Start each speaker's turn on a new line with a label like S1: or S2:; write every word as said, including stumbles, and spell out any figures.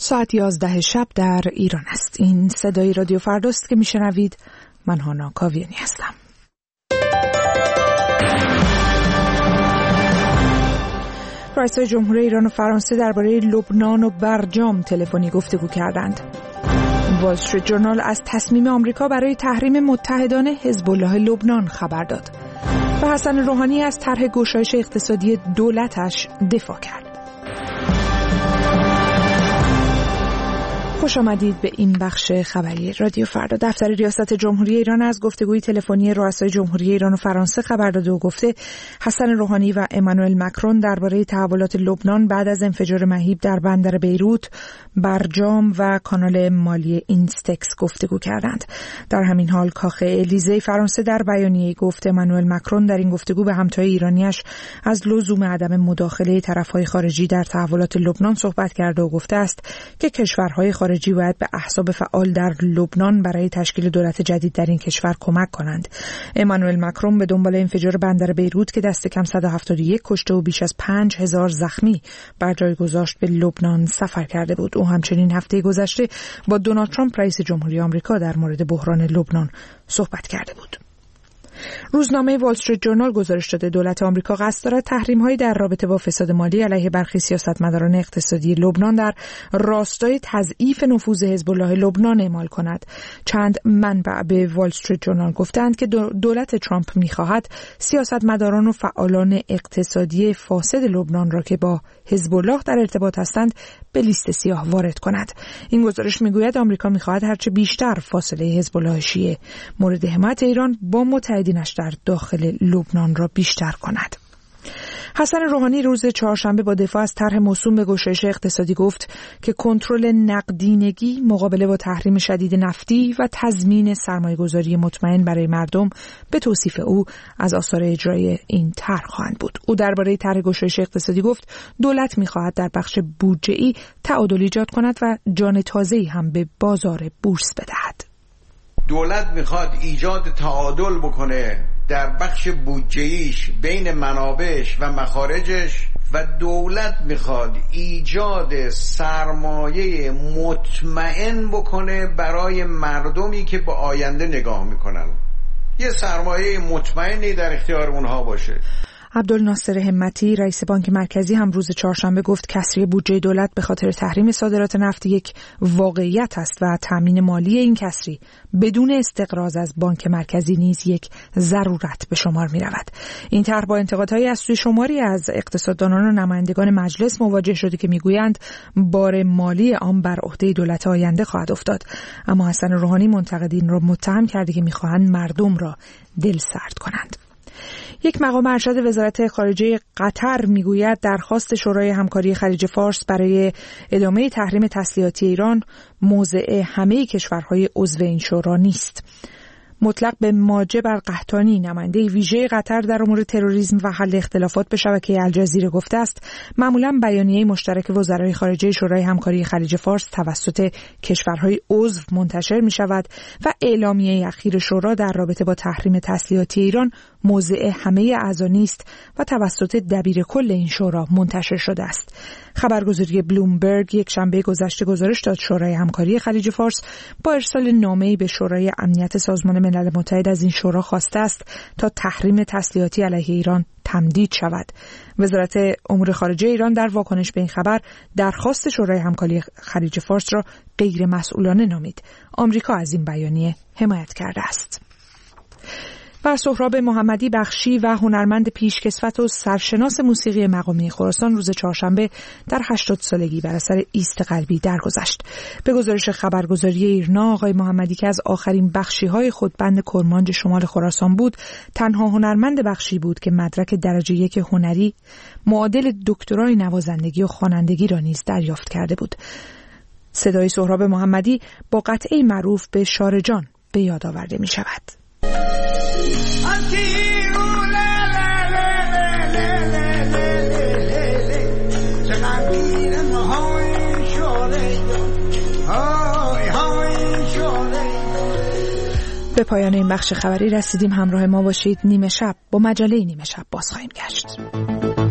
S1: ساعت یازده شب در ایران است. این صدای رادیو فرداست که میشنوید. من هانا کاویانی هستم. رئیسای جمهوری ایران و فرانسه درباره لبنان و برجام تلفنی گفتگو کردند. وال استریت جورنال از تصمیم آمریکا برای تحریم متحدان حزب الله لبنان خبر داد و حسن روحانی از طرح گشایش اقتصادی دولتش دفاع کرد. خوش آمدید به این بخش خبری رادیو فردا. دفتر ریاست جمهوری ایران از گفتگوی تلفنی رؤسای جمهوری ایران و فرانسه خبر داده و گفته حسن روحانی و امانوئل مکرون درباره تحولات لبنان بعد از انفجار مهیب در بندر بیروت، برجام و کانال مالی اینستکس گفتگو کردند. در همین حال کاخ الیزه فرانسه در بیانیه‌ای گفت امانوئل مکرون در این گفتگو به همتای ایرانیش از لزوم عدم مداخله طرف‌های خارجی در تحولات لبنان صحبت کرده و گفته است که کشورهای خارجی باید به احزاب فعال در لبنان برای تشکیل دولت جدید در این کشور کمک کنند. امانوئل مکرون به دنبال انفجار بندر بیروت که دست کم صد و هفتاد و یک کشته و بیش از پنج هزار زخمی بر جای گذاشت به لبنان سفر کرده بود. او همچنین هفته گذشته با دونالد ترامپ رئیس جمهوری آمریکا در مورد بحران لبنان صحبت کرده بود. روزنامه وال استریت جورنال گزارش داده دولت آمریکا قصد دارد تحریم‌هایی در رابطه با فساد مالی علیه برخی سیاستمداران اقتصادی لبنان در راستای تضعیف نفوذ حزب الله لبنان اعمال کند. چند منبع به وال استریت جورنال گفتند که دولت ترامپ می‌خواهد سیاستمداران و فعالان اقتصادی فاسد لبنان را که با حزب الله در ارتباط هستند به لیست سیاه وارد کند. این گزارش می‌گوید آمریکا می‌خواهد هرچه بیشتر فاصله حزب الله شیعه مورد حمایت ایران با متحدینش در داخل لبنان را بیشتر کند. حسن روحانی روز چهارشنبه با دفاع از طرح موسوم به گشایش اقتصادی گفت که کنترل نقدینگی، مقابله با تحریم شدید نفتی و تضمین سرمایه‌گذاری مطمئن برای مردم به توصیف او از آثار اجرای این طرح خواهند بود. او درباره طرح گشایش اقتصادی گفت دولت می‌خواهد در بخش بودجه‌ای تعادل ایجاد کند و جان تازه‌ای هم به بازار بورس بدهد.
S2: دولت میخواد ایجاد تعادل بکنه در بخش بودجه‌ایش بین منابعش و مخارجش و دولت میخواد ایجاد سرمایه مطمئن بکنه برای مردمی که به آینده نگاه میکنن. یه سرمایه مطمئنی در اختیار اونها باشه.
S1: عبدالناصر همتی رئیس بانک مرکزی هم روز چهارشنبه گفت کسری بودجه دولت به خاطر تحریم صادرات نفت یک واقعیت است و تامین مالی این کسری بدون استقراض از بانک مرکزی نیز یک ضرورت به شمار می رود. این طرح با انتقادهای از سوی شماری از اقتصاددانان و نمایندگان مجلس مواجه شده که میگویند بار مالی آن بر عهده دولت آینده خواهد افتاد. اما حسن روحانی منتقدین را متهم کرده که میخواهند مردم را دل سرد کنند. یک مقام ارشد وزارت خارجه قطر میگوید درخواست شورای همکاری خلیج فارس برای ادامه تحریم تسلیحاتی ایران موضع همه کشورهای عضو این شورا نیست. مطلق به ماجب القحطانی نماینده ویژه قطر در امور تروریسم و حل اختلافات به شبکه الجزیره گفته است معمولا بیانیه مشترک وزرای خارجه شورای همکاری خلیج فارس توسط کشورهای عضو منتشر می شود و اعلامیه اخیر شورا در رابطه با تحریم تسلیحاتی ایران موضع همه اعضا نیست و توسط دبیر کل این شورا منتشر شده است. خبرگزاری بلومبرگ یک شنبه گذشته گزارش داد شورای همکاری خلیج فارس با ارسال نامه‌ای به شورای امنیت سازمان ملل متحد از این شورا خواسته است تا تحریم تسلیحاتی علیه ایران تمدید شود. وزارت امور خارجه ایران در واکنش به این خبر درخواست شورای همکاری خلیج فارس را غیر مسئولانه نامید. آمریکا از این بیانیه حمایت کرده است. و سهراب محمدی بخشی و هنرمند پیشکسوت و سرشناس موسیقی مقامی خراسان روز چهارشنبه در هشتاد سالگی بر اثر ایست قلبی درگذشت. به گزارش خبرگزاری ایرنا آقای محمدی که از آخرین بخشی‌های خود بند کرمانج شمال خراسان بود، تنها هنرمند بخشی بود که مدرک درجه یک هنری معادل دکترای نوازندگی و خوانندگی را نیز دریافت کرده بود. صدای سهراب محمدی با قطعه معروف به شارجان به یاد آورده می شود. به پایان این بخش خبری رسیدیم. همراه ما باشید. نیمه شب با مجله نیمه شب باز خواهیم گشت.